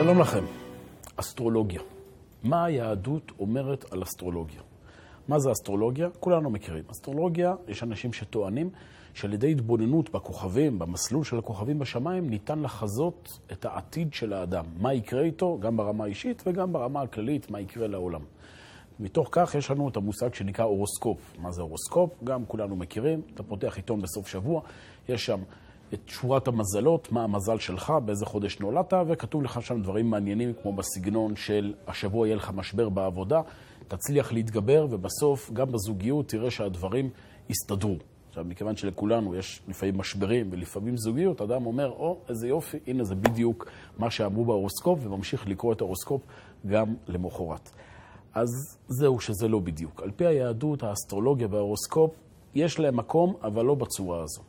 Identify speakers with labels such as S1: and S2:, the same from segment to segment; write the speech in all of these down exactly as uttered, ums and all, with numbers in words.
S1: שלום לכם. אסטרולוגיה. מה היהדות אומרת על אסטרולוגיה? מה זה אסטרולוגיה? כולנו מכירים. אסטרולוגיה, יש אנשים שטוענים שעל ידי התבוננות בכוכבים, במסלול של הכוכבים בשמיים, ניתן לחזות את העתיד של האדם. מה יקרה איתו, גם ברמה האישית וגם ברמה הכללית, מה יקרה לעולם. מתוך כך יש לנו את המושג שנקרא אורוסקופ. מה זה אורוסקופ? גם כולנו מכירים. אתה פותח עיתון בסוף שבוע, יש שם את שורת המזלות, מה המזל שלך, באיזה חודש נולדת, וכתוב לך שם דברים מעניינים כמו בסגנון של השבוע יהיה לך משבר בעבודה, תצליח להתגבר, ובסוף גם בזוגיות תראה שהדברים יסתדרו. עכשיו, מכיוון שלכולנו יש לפעמים משברים ולפעמים זוגיות, אדם אומר, או, איזה יופי, הנה זה בדיוק מה שאמרו בהורוסקופ, וממשיך לקרוא את ההורוסקופ גם למחרת. אז זהו שזה לא בדיוק. על פי היהדות, האסטרולוגיה וההורוסקופ, יש להם מקום, אבל לא בצורה הזו.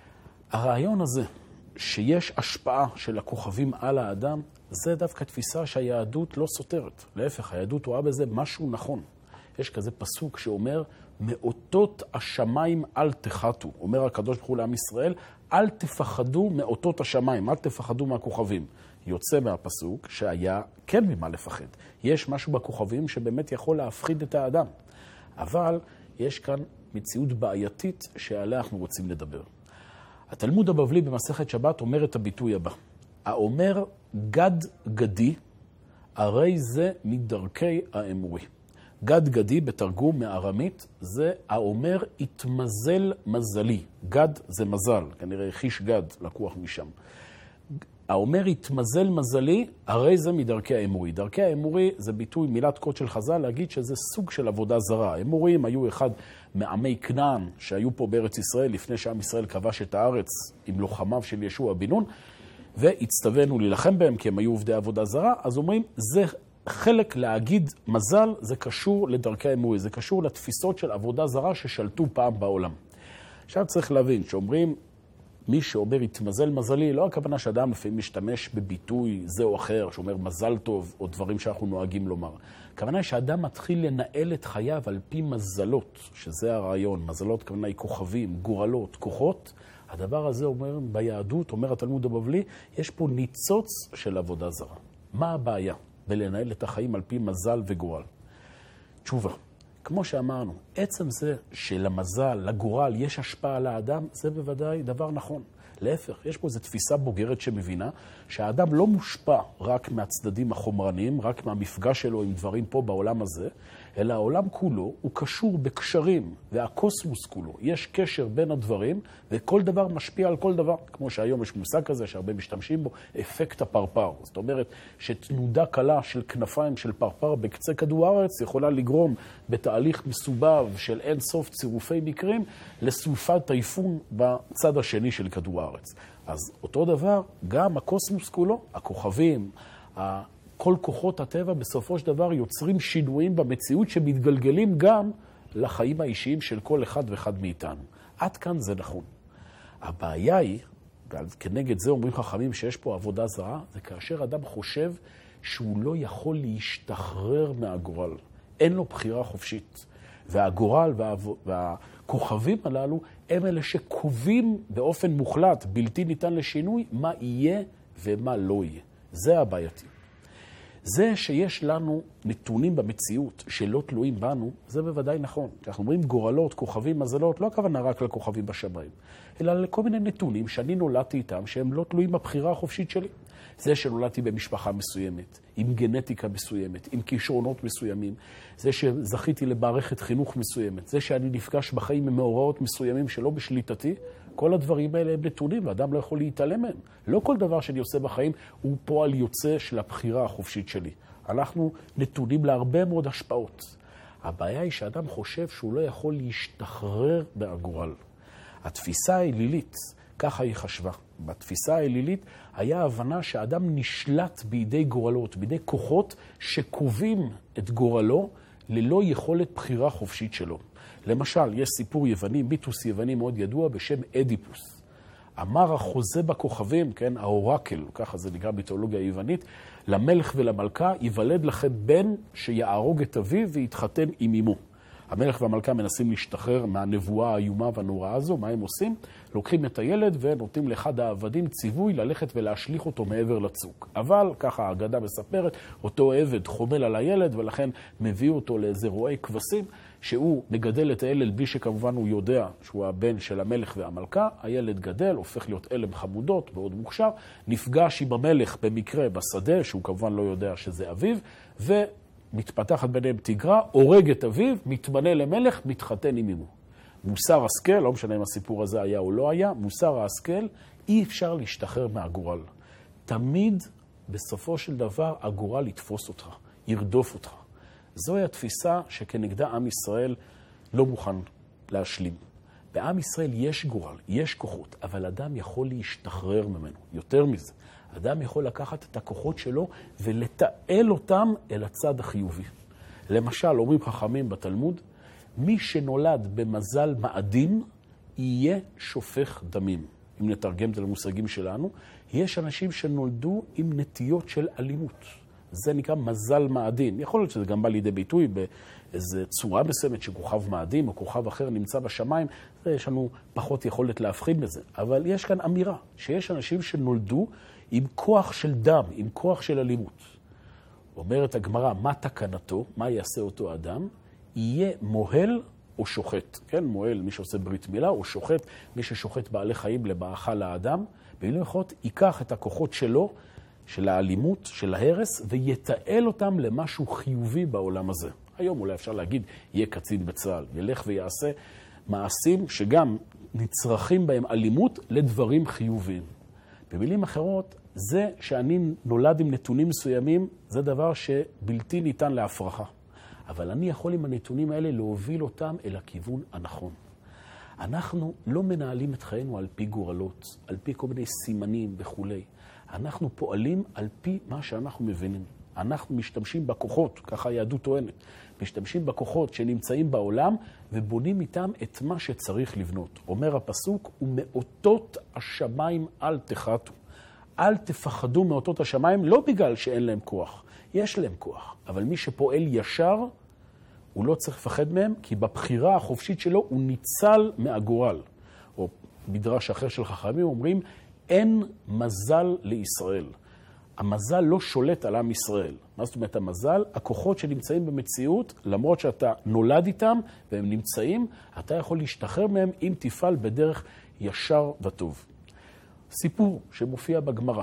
S1: הרעיון הזה, שיש השפעה של הכוכבים על האדם, זה דווקא תפיסה שהיהדות לא סותרת. להפך, היהדות רואה בזה משהו נכון. יש כזה פסוק שאומר, מאותות השמיים אל תחתו. אומר הקדוש ברוך הוא לעם ישראל, אל תפחדו מאותות השמיים, אל תפחדו מהכוכבים. יוצא מהפסוק שהיה כן ממה לפחד. יש משהו בכוכבים שבאמת יכול להפחיד את האדם. אבל יש כאן מציאות בעייתית שעליה אנחנו רוצים לדבר. התלמוד הבבלי במסכת שבת אומר את הביטוי הבא. האומר גד גדי, הרי זה מדרכי האמורי. גד גדי בתרגום מארמית זה האומר התמזל מזלי. גד זה מזל, כנראה חיש גד לקוח משם. האומר התמזל מזלי, הרי זה מדרכי האמורי. דרכי האמורי זה ביטוי מילת קוד של חז"ל להגיד שזה סוג של עבודה זרה. האמורים היו אחד מעמי כנען שהיו פה בארץ ישראל לפני שעם ישראל כבש את הארץ עם לוחמיו של ישוע בן נון, והצטווינו להילחם בהם כי הם היו עובדי עבודה זרה. אז אומרים, זה חלק להגיד מזל, זה קשור לדרכי האמורי, זה קשור לתפיסות של עבודה זרה ששלטו פעם בעולם. עכשיו צריך להבין שאומרים, מי שאומר התמזל מזלי, לא הכוונה שאדם לפעמים משתמש בביטוי זה או אחר, שאומר מזל טוב, או דברים שאנחנו נוהגים לומר. הכוונה היא שאדם מתחיל לנהל את חייו על פי מזלות, שזה הרעיון. מזלות כוונה היא כוכבים, גורלות, כוחות. הדבר הזה אומר ביהדות, אומר התלמוד הבבלי, יש פה ניצוץ של עבודה זרה. מה הבעיה בלנהל את החיים על פי מזל וגורל? תשובה. כמו שאמרנו, עצם זה שלמזל, לגורל, יש השפעה על האדם, זה בוודאי דבר נכון. להפך, יש פה איזו תפיסה בוגרת שמבינה שהאדם לא מושפע רק מהצדדים החומרניים, רק מהמפגש שלו עם דברים פה בעולם הזה, אלא העולם כולו הוא קשור בקשרים, והקוסמוס כולו. יש קשר בין הדברים, וכל דבר משפיע על כל דבר. כמו שהיום יש מושג כזה שהרבה משתמשים בו, אפקט הפרפר. זאת אומרת שתנודה קלה של כנפיים של פרפר בקצה כדור הארץ יכולה לגרום בתהליך מסובב של אין סוף צירופי מקרים לסופת טייפון בצד השני של כדור הארץ. אז אותו דבר, גם הקוסמוס כולו, הכוכבים, כל כוחות הטבע בסופו של דבר יוצרים שינויים במציאות שמתגלגלים גם לחיים האישיים של כל אחד ואחד מאיתנו. עד כאן זה נכון. הבעיה היא, וכנגד זה אומרים חכמים שיש פה עבודה זרה, זה כאשר אדם חושב שהוא לא יכול להשתחרר מהגורל. אין לו בחירה חופשית. והגורל וה... והכוכבים הללו הם אלה שקובעים באופן מוחלט, בלתי ניתן לשינוי, מה יהיה ומה לא יהיה. זה הבעייתי. זה שיש לנו נתונים במציאות שלא תלויים בנו, זה בוודאי נכון. כשאנחנו אומרים גורלות, כוכבים, מזלות, לא הכוונה רק לכוכבים בשמיים, אלא לכל מיני נתונים שאני נולדתי איתם שהם לא תלויים בבחירה החופשית שלי. זה שנולדתי במשפחה מסוימת, עם גנטיקה מסוימת, עם כישרונות מסוימים, זה שזכיתי לבערכת חינוך מסוימת, זה שאני נפגש בחיים עם מאורעות מסוימים שלא בשליטתי, כל הדברים האלה הם נתונים, ואדם לא יכול להתעלם מהם. לא כל דבר שאני עושה בחיים הוא פועל יוצא של הבחירה החופשית שלי. אנחנו נתונים להרבה מאוד השפעות. הבעיה היא שאדם חושב שהוא לא יכול להשתחרר מהגורל. התפיסה האלילית, ככה היא חשבה. בתפיסה האלילית היה הבנה שהאדם נשלט בידי גורלות, בידי כוחות שקובעים את גורלו ללא יכולת בחירה חופשית שלו. למשל, יש סיפור יווני, מיתוס יווני מאוד ידוע בשם אדיפוס. אמר החוזה בכוכבים, כן, האורקל, ככה זה נקרא בתיאולוגיה היוונית, למלך ולמלכה ייוולד לכם בן שיערוג את אביו ויתחתן עם אמו. המלך והמלכה מנסים להשתחרר מהנבואה האיומה והנוראה הזו. מה הם עושים? לוקחים את הילד ונותנים לאחד העבדים ציווי ללכת ולהשליך אותו מעבר לצוק. אבל, ככה האגדה מספרת, אותו עבד חומל על הילד, ולכן מביא אותו לאיזה רועי כבשים, שהוא מגדל את הילד בלי שכמובן הוא יודע שהוא הבן של המלך והמלכה. הילד גדל, הופך להיות אלם חמודות, מאוד מוכשר, נפגש עם המלך במקרה בשדה, שהוא כמובן לא יודע שזה אביו, ומתפתחת ביניהם תיגרה, הורג את אביו, מתמנה למלך, מתחתן עם אמו. מוסר השכל, לא משנה אם הסיפור הזה היה או לא היה, מוסר ההשכל, אי אפשר להשתחרר מהגורל. תמיד בסופו של דבר הגורל יתפוס אותך, ירדוף אותך. זוהי התפיסה שכנגדה עם ישראל לא מוכן להשלים. בעם ישראל יש גורל, יש כוחות, אבל אדם יכול להשתחרר ממנו. יותר מזה, אדם יכול לקחת את הכוחות שלו ולתעל אותם אל הצד החיובי. למשל, אומרים חכמים בתלמוד, מי שנולד במזל מאדים, יהיה שופך דמים. אם נתרגם את זה למושגים שלנו, יש אנשים שנולדו עם נטיות של אלימות. זה נקרא מזל מאדים. יכול להיות שזה גם בא לידי ביטוי באיזו צורה מסוימת שכוכב מאדים או כוכב אחר נמצא בשמיים. יש לנו פחות יכולת להבחין בזה. אבל יש כאן אמירה שיש אנשים שנולדו עם כוח של דם, עם כוח של אלימות. אומרת הגמרא, מה תקנתו? מה יעשה אותו אדם? יהיה מוהל או שוחט. כן, מוהל, מי שעושה ברית מילה, או שוחט, מי ששוחט בעלי חיים למאכל האדם. במילים אחרות, ייקח את הכוחות שלו, של האלימות, של ההרס, ויתעל אותם למשהו חיובי בעולם הזה. היום אולי אפשר להגיד, יהיה קצין בצה"ל, ילך ויעשה מעשים שגם נצרכים בהם אלימות לדברים חיוביים. במילים אחרות, זה שאני נולד עם נתונים מסוימים, זה דבר שבלתי ניתן להפרחה. אבל אני יכול עם הנתונים האלה להוביל אותם אל הכיוון הנכון. אנחנו לא מנהלים את חיינו על פי גורלות, על פי כל מיני סימנים וכו'. אנחנו פועלים על פי מה שאנחנו מבינים. אנחנו משתמשים בכוחות, ככה היהדות טוענת, משתמשים בכוחות שנמצאים בעולם ובונים איתם את מה שצריך לבנות. אומר הפסוק, ומאותות השמיים אל תחתו. אל תפחדו מאותות השמיים, לא בגלל שאין להם כוח. יש להם כוח, אבל מי שפועל ישר, הוא לא צריך לפחד מהם, כי בבחירה החופשית שלו הוא ניצל מהגורל. או מדרש אחר של חכמים אומרים, אין מזל לישראל. המזל לא שולט על עם ישראל. מה זאת אומרת המזל? הכוחות שנמצאים במציאות, למרות שאתה נולד איתם והם נמצאים, אתה יכול להשתחרר מהם אם תפעל בדרך ישר וטוב. סיפור שמופיע בגמרא.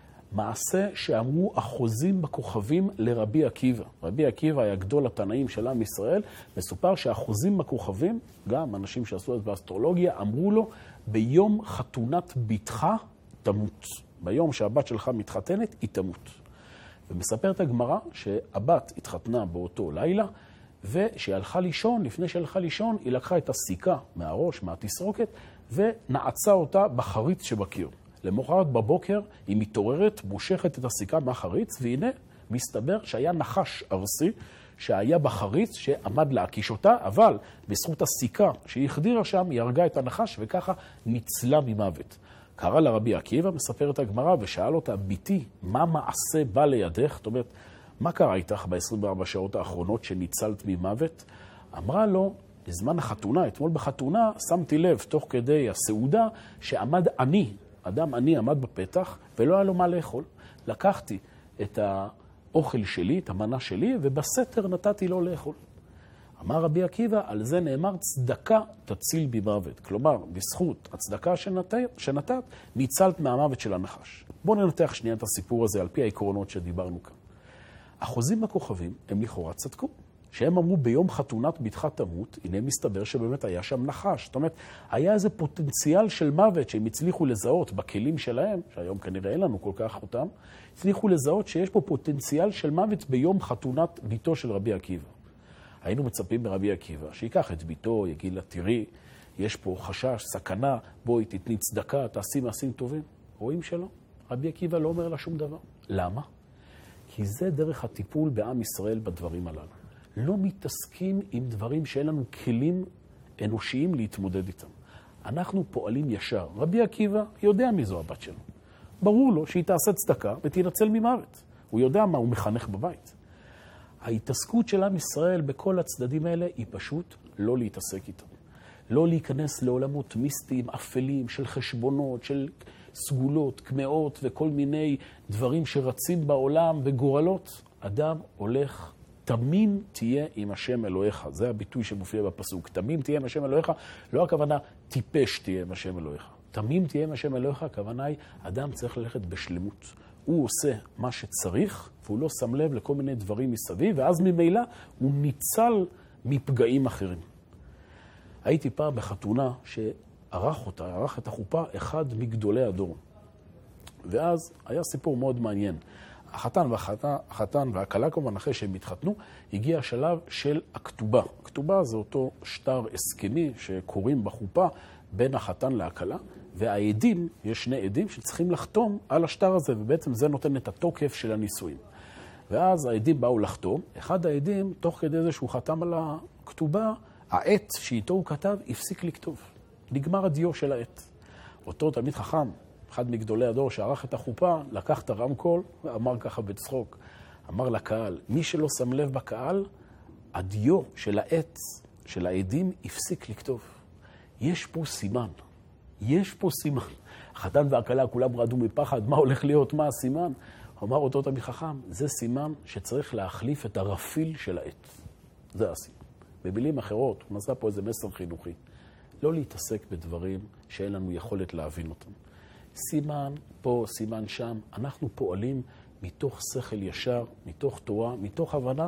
S1: מעשה שאמרו החוזים בכוכבים לרבי עקיבא. רבי עקיבא היה גדול התנאים של עם ישראל, מסופר שהחוזים בכוכבים, גם אנשים שעשו את זה באסטרולוגיה, אמרו לו, ביום חתונת בתך תמות. ביום שהבת שלך מתחתנת, היא תמות. ומספרת הגמרא שהבת התחתנה באותו לילה, ושהיא הלכה לישון, לפני שהלכה לישון, היא לקחה את הסיכה מהראש, מהתסרוקת, ונעצה אותה בחריץ שבקיר. למחרת בבוקר היא מתעוררת, מושכת את הסיכה מהחריץ, והנה מסתבר שהיה נחש ארסי, שהיה בחריץ, שעמד להקיש אותה, אבל בזכות הסיכה שהיא החדירה שם, היא הרגה את הנחש, וככה ניצלה ממוות. קרא לרבי עקיבא, מספרת הגמרא, ושאל אותה, ביתי, מה מעשה בא לידך? זאת אומרת, מה קרה איתך ב-עשרים וארבע שעות האחרונות שניצלת ממוות? אמרה לו, בזמן החתונה, אתמול בחתונה, שמתי לב, תוך כדי הסעודה, שעמד אני, אדם אני עמד בפתח, ולא היה לו מה לאכול. לקחתי את האוכל שלי, את המנה שלי, ובסתר נתתי לו לאכול. אמר רבי עקיבא, על זה נאמר, צדקה תציל במוות. כלומר, בזכות הצדקה שנת... שנתת, ניצלת מהמוות של הנחש. בואו ננתח שנייה את הסיפור הזה, על פי העקרונות שדיברנו כאן. החוזים בכוכבים, הם לכאורה צדקו. שהם אמרו ביום חתונת בתך תמות, הנה מסתבר שבאמת היה שם נחש. זאת אומרת, היה איזה פוטנציאל של מוות שהם הצליחו לזהות בכלים שלהם, שהיום כנראה אין לנו כל כך אותם, הצליחו לזהות שיש פה פוטנציאל של מוות ביום חתונת ביתו של רבי עקיבא. היינו מצפים ברבי עקיבא, שיקח את ביתו, יגיד לה, תראי, יש פה חשש, סכנה, בואי תתני צדקה, תעשי מעשים טובים. רואים שלא? רבי עקיבא לא אומר לה שום דבר. למה? כי זה דרך הטיפול בעם ישראל בדברים הללו. לא מתעסקים עם דברים שאין לנו כלים אנושיים להתמודד איתם. אנחנו פועלים ישר. רבי עקיבא יודע מי זו הבת שלו. ברור לו שהיא תעשה צדקה ותנצל ממוות. הוא יודע מה הוא מחנך בבית. ההתעסקות של עם ישראל בכל הצדדים האלה היא פשוט לא להתעסק איתם. לא להיכנס לעולמות מיסטיים, אפלים, של חשבונות, של סגולות, קמאות וכל מיני דברים שרצים בעולם וגורלות. אדם הולך, תמים תהיה עם השם אלוהיך. זה הביטוי שמופיע בפסוק. תמים תהיה עם השם אלוהיך, לא הכוונה טיפש תהיה עם השם אלוהיך. תמים תהיה עם השם אלוהיך, הכוונה היא, אדם צריך ללכת בשלמות. הוא עושה מה שצריך, והוא לא שם לב לכל מיני דברים מסביב, ואז ממילא הוא ניצל מפגעים אחרים. הייתי פעם בחתונה שערך אותה, ערך את החופה, אחד מגדולי הדור. ואז היה סיפור מאוד מעניין. החתן והחתן, החתן והכלה כמובן, אחרי שהם התחתנו, הגיע השלב של הכתובה. הכתובה זה אותו שטר הסכמי שקוראים בחופה בין החתן להכלה, והעדים, יש שני עדים שצריכים לחתום על השטר הזה, ובעצם זה נותן את התוקף של הנישואים. ואז העדים באו לחתום, אחד העדים, תוך כדי זה שהוא חתם על הכתובה, העט שאיתו הוא כתב, הפסיק לכתוב. נגמר הדיו של העט. אותו תלמיד חכם, אחד מגדולי הדור שערך את החופה, לקח את הרמקול ואמר ככה בצחוק. אמר לקהל, מי שלא שם לב בקהל, הדיו של העט, של העדים, הפסיק לכתוב. יש פה סימן. יש פה סימן. החתן והכלה כולם רעדו מפחד, מה הולך להיות, מה הסימן? אמר אותו תלמיד חכם, זה סימן שצריך להחליף את הרפיל של העט. זה הסימן. במילים אחרות, הוא נעשה פה איזה מסר חינוכי. לא להתעסק בדברים שאין לנו יכולת להבין אותם. סימן פה, סימן שם, אנחנו פועלים מתוך שכל ישר, מתוך תורה, מתוך הבנה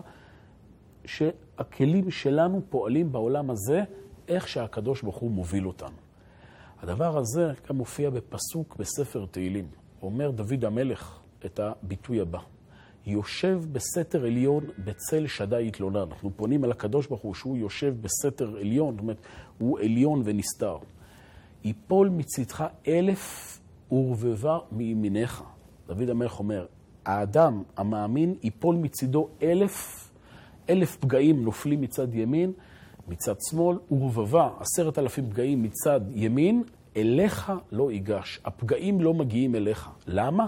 S1: שהכלים שלנו פועלים בעולם הזה, איך שהקדוש ברוך הוא מוביל אותנו. הדבר הזה גם מופיע בפסוק בספר תהילים. אומר דוד המלך את הביטוי הבא. יושב בסתר עליון בצל שדי יתלונה. אנחנו פונים על הקדוש ברוך הוא שהוא יושב בסתר עליון, זאת אומרת, הוא עליון ונסתר. יפול מצדך אלף ורבבה מימינך. דוד המלך אומר, האדם המאמין יפול מצידו אלף, אלף פגעים נופלים מצד ימין, מצד שמאל, ורבבה, עשרת אלפים פגעים מצד ימין, אליך לא ייגש. הפגעים לא מגיעים אליך. למה?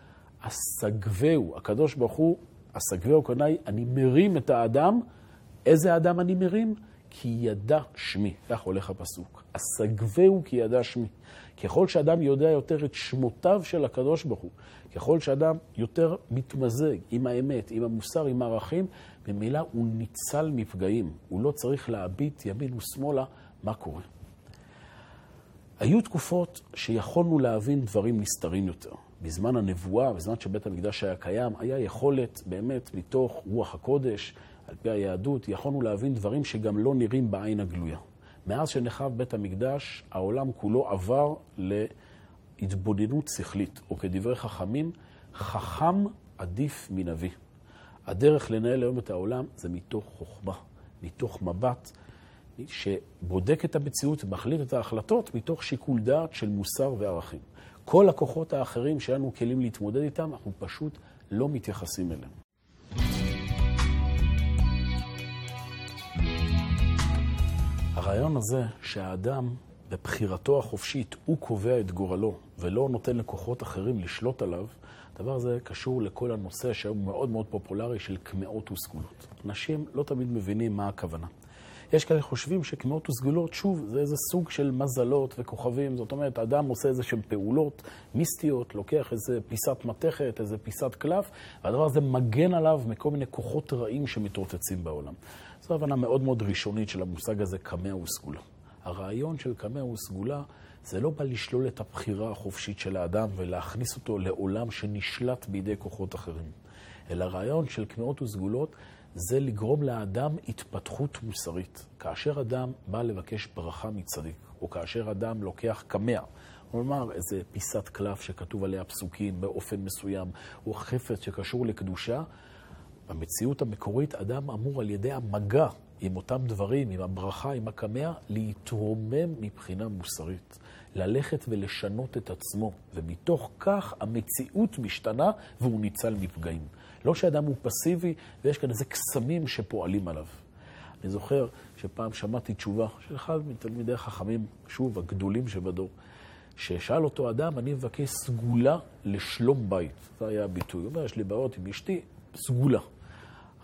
S1: הסגבהו, הקדוש ברוך הוא, הסגבהו קונאי, אני מרים את האדם. איזה אדם אני מרים? כי ידע שמי. כך הולך הפסוק. הסגבהו כי ידע שמי. ככל שאדם יודע יותר את שמותיו של הקדוש ברוך הוא, ככל שאדם יותר מתמזג עם האמת, עם המוסר, עם הערכים, במילא הוא ניצל מפגעים. הוא לא צריך להביט ימין ושמאלה מה קורה. היו תקופות שיכולנו להבין דברים נסתרים יותר. בזמן הנבואה, בזמן שבית המקדש היה קיים, היה יכולת באמת מתוך רוח הקודש, על פי היהדות, יכולנו להבין דברים שגם לא נראים בעין הגלויה. מאז שנחרב בית המקדש, העולם כולו עבר להתבוננות שכלית, או כדברי חכמים, חכם עדיף מנביא. הדרך לנהל היום את העולם זה מתוך חוכמה, מתוך מבט, שבודק את המציאות ומחליט את ההחלטות מתוך שיקול דעת של מוסר וערכים. כל הכוחות האחרים שלנו כלים להתמודד איתם, אנחנו פשוט לא מתייחסים אליהם. הרעיון הזה שהאדם בבחירתו החופשית הוא קובע את גורלו ולא נותן לכוחות אחרים לשלוט עליו, הדבר הזה קשור לכל הנושא שהיום מאוד מאוד פופולרי של קמאות וסגולות. אנשים לא תמיד מבינים מה הכוונה. יש כאלה חושבים שקמאות וסגולות, שוב, זה איזה סוג של מזלות וכוכבים. זאת אומרת, האדם עושה איזה שהן פעולות מיסטיות, לוקח איזה פיסת מתכת, איזה פיסת קלף, והדבר הזה מגן עליו מכל מיני כוחות רעים שמתרוצצים בעולם. זו הבנה מאוד מאוד ראשונית של המושג הזה, קמא וסגולה. הרעיון של קמא וסגולה זה לא בא לשלול את הבחירה החופשית של האדם ולהכניס אותו לעולם שנשלט בידי כוחות אחרים. אלא הרעיון של קמאות וסגולות זה לגרום לאדם התפתחות מוסרית. כאשר אדם בא לבקש ברכה מצדיק, או כאשר אדם לוקח קמע, כלומר איזה פיסת קלף שכתוב עליה פסוקים באופן מסוים, או חפץ שקשור לקדושה, במציאות המקורית אדם אמור על ידי המגע עם אותם דברים, עם הברכה, עם הקמע, להתרומם מבחינה מוסרית, ללכת ולשנות את עצמו, ומתוך כך המציאות משתנה והוא ניצל מפגעים. לא שאדם הוא פסיבי ויש כאן איזה קסמים שפועלים עליו. אני זוכר שפעם שמעתי תשובה של אחד מתלמידי החכמים, שוב, הגדולים שבדור, ששאל אותו אדם, אני מבקש סגולה לשלום בית. זה היה הביטוי. הוא אומר, יש לי בעיות עם אשתי, סגולה.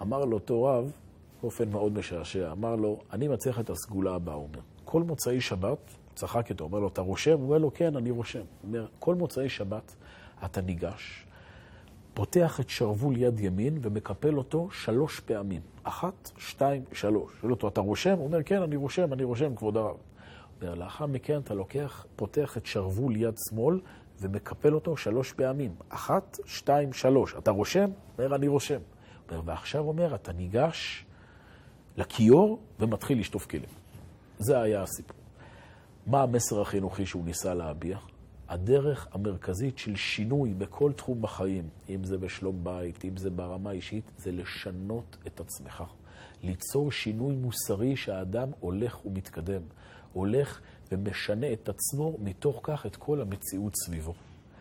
S1: אמר לו אותו רב, באופן מאוד משעשע, אמר לו, אני מצליח את הסגולה הבאה, הוא אומר. כל מוצאי שבת, צחק איתו, אומר לו, אתה רושם? הוא אומר לו, כן, אני רושם. הוא אומר, כל מוצאי שבת אתה ניגש, פותח את שרוול יד ימין ומקפל אותו שלוש פעמים. אחת, שתיים, שלוש. שואל אותו, אתה רושם? הוא אומר, כן, אני רושם, אני רושם, כבוד הרב. הוא אומר, לאחר מכן אתה לוקח, פותח את שרוול יד שמאל ומקפל אותו שלוש פעמים. אחת, שתיים, שלוש. אתה רושם? הוא אומר, אני רושם. הוא אומר, ועכשיו אומר, אתה ניגש לכיור ומתחיל לשטוף כלים. זה היה הסיפור. מה המסר החינוכי שהוא ניסה להביע? הדרך המרכזית של שינוי בכל תחום בחיים, אם זה בשלום בית, אם זה ברמה אישית, זה לשנות את עצמך. ליצור שינוי מוסרי שהאדם הולך ומתקדם. הולך ומשנה את עצמו מתוך כך את כל המציאות סביבו.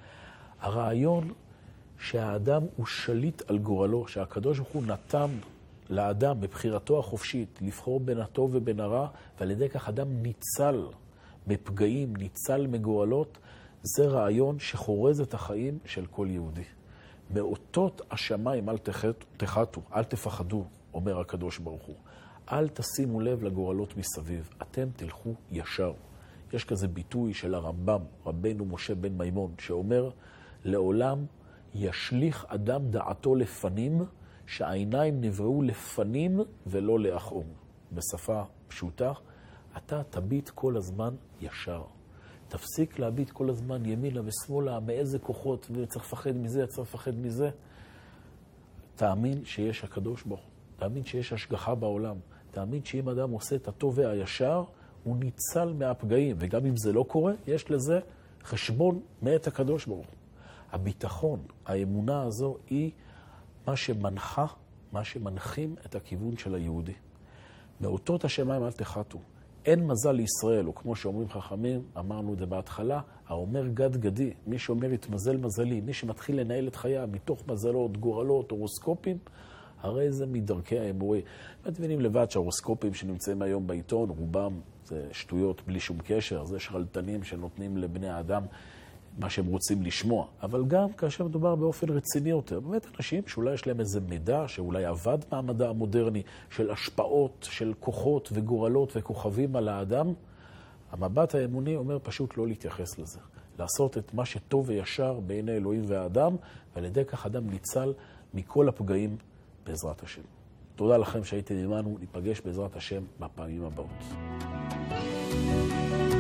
S1: הרעיון שהאדם הוא שליט על גורלו, שהקדוש ברוך הוא נתן לאדם בבחירתו החופשית לבחור בין הטוב ובין הרע, ועל ידי כך אדם ניצל מפגעים, ניצל מגורלות, זה רעיון שחורז את החיים של כל יהודי. מאותות השמיים אל תחתו, אל תפחדו, אומר הקדוש ברוך הוא. אל תשימו לב לגורלות מסביב, אתם תלכו ישר. יש כזה ביטוי של הרמב"ם, רבנו משה בן מימון, שאומר, לעולם ישליך אדם דעתו לפנים, שהעיניים נבראו לפנים ולא לאחור. בשפה פשוטה, אתה תביט כל הזמן ישר. תפסיק להביט כל הזמן ימינה ושמאלה, מאיזה כוחות, וצריך לפחד מזה, צריך לפחד מזה. תאמין שיש הקדוש ברוך הוא, תאמין שיש השגחה בעולם, תאמין שאם אדם עושה את הטוב והישר, הוא ניצל מהפגעים, וגם אם זה לא קורה, יש לזה חשבון מאת הקדוש ברוך הוא. הביטחון, האמונה הזו היא מה שמנחה, מה שמנחים את הכיוון של היהודי. מאותות השמיים אל תחתו. אין מזל לישראל, או כמו שאומרים חכמים, אמרנו את זה בהתחלה, האומר גד גדי, מי שאומר התמזל מזלי, מי שמתחיל לנהל את חייו מתוך מזלות, גורלות, הורוסקופים, הרי זה מדרכי האמורי. מבינים לבד שההורוסקופים שנמצאים היום בעיתון, רובם זה שטויות בלי שום קשר, זה שרלטנים שנותנים לבני האדם מה שהם רוצים לשמוע. אבל גם כאשר מדובר באופן רציני יותר, באמת אנשים שאולי יש להם איזה מידע, שאולי עבד מהמדע המודרני, של השפעות, של כוחות וגורלות וכוכבים על האדם, המבט האמוני אומר פשוט לא להתייחס לזה. לעשות את מה שטוב וישר בעיני אלוהים והאדם, ועל ידי כך אדם ניצל מכל הפגעים בעזרת השם. תודה לכם שהייתם עמנו, ניפגש בעזרת השם בפעמים הבאות.